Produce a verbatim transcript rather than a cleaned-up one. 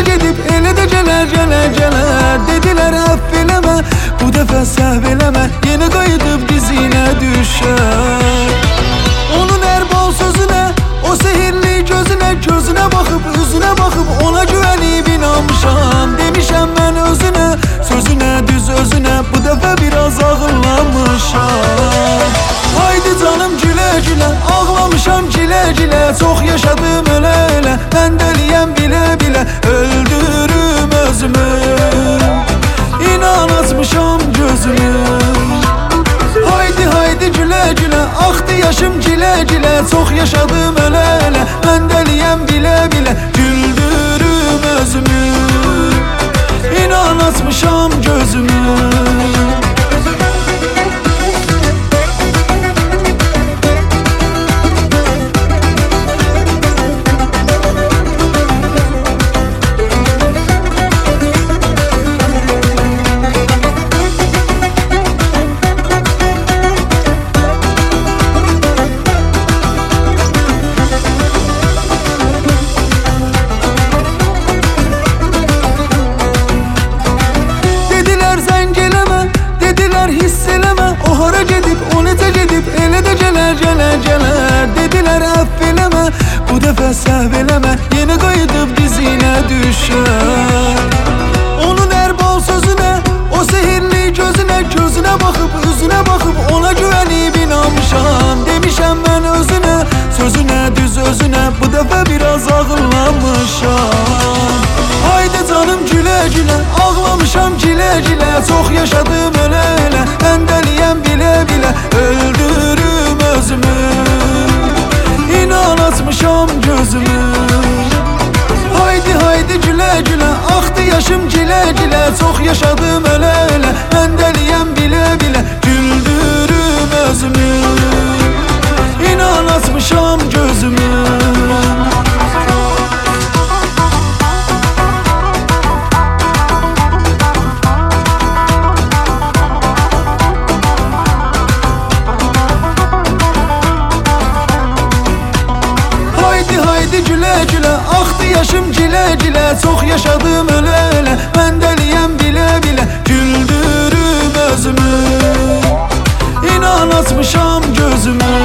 gedib elə də gələr, gələr, gələr. Dedilər əff eləmə, bu dəfə səhv eləmə, yenə qayıdıb dizinə düşər. Onun ərbal sözünə, o sehirli gözünə, gözünə baxıb, üzünə baxıb, ona güvənib inanmışam. Demişəm mən özünə, sözünə, düz özünə, bu dəfə biraz ağırlanmışam. Haydi canım gülə gülə, ağlamışam gilə gilə. Çox yaşadım ölə ölə, mən dəliyəm bilə bilə. Öldürüm özümü, inan açmışam gözümü. Haydi haydi gülə gülə, axdı yaşım gilə gilə. Çox yaşadım ölə ölə, mən dəliyəm bilə bilə. Güldürüm özümü, inan açmışam gözümü. Gələr, gələr, dedilər əff eləmə, bu dəfə səhv eləmə, yenə qayıdıb dizinə düşər. Onun ərbal sözünə, o sehirli gözünə, gözünə baxıb, üzünə baxıb, ona güvənib inanmışam. Demişəm mən özünə, sözünə, düz özünə, bu dəfə biraz ağırlanmışam. Haydi canım gülə gülə, ağlamışam gilə gilə. Çox yaşadım ölə ölə, mən dəliyəm bilə bilə. Öldürüm özümü, inan açmışam gözümü. Haydi haydi gülə gülə, axdı yaşım gilə gilə. Çox yaşadım ölə ölə, mən dəliyəm bilə bilə. Güldürüm özümü, inan açmışam gözümü. Haydi gülə gülə, axdı yaşım gilə gilə. Çox yaşadım ölə ölə, mən dəliyəm bilə bilə. Güldürüm özümü, inan açmışam gözümü.